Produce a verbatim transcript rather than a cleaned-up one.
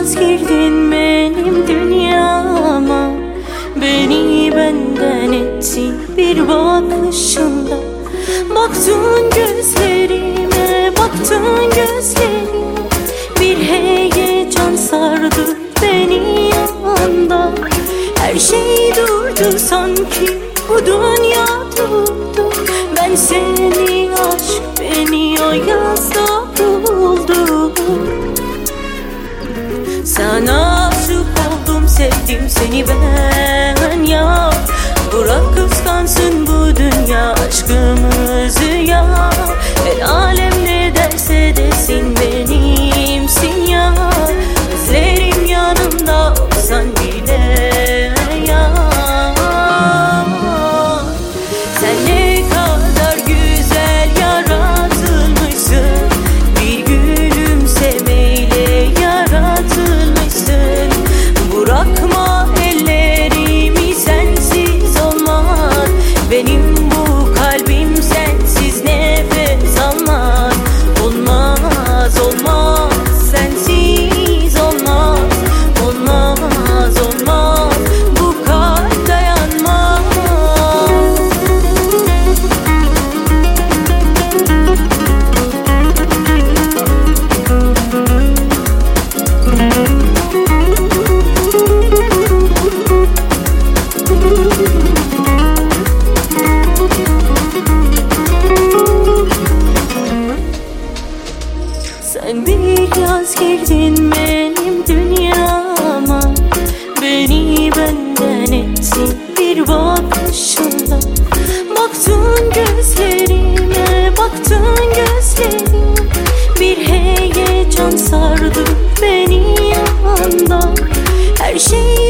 yaz girdin benim dünyama. Beni benden ettin bir bakışında. Baktın gözlerime, baktın gözlerime. Bir heyecan sardı beni anda. Her şey durdu sanki bu dünya durdu. Ben seni, aşk beni o yazda buldum. Sana aşık oldum, sevdim seni ben ya. Bırak kıskansın bu dünya aşkımızı ya. El alem ne derse desin benimsin ya. Gözlerim yanımda olsan bile ya. Sen ne kadar güzel yaratılmışsın. Bir gülümsemeyle yaratılmışsın. Bırakma ellerimi, sensiz olmaz. Benim bu kalbim sensiz nefes almaz. Olmaz, olmaz, sensiz olmaz. Olmaz, olmaz, bu kalp dayanmaz. Sen bir yaz girdin benim dünyama. Beni benden ettin bir bakışında. Baktın gözlerime, baktın gözlerime. Bir heyecan sardı beni anda. Her şey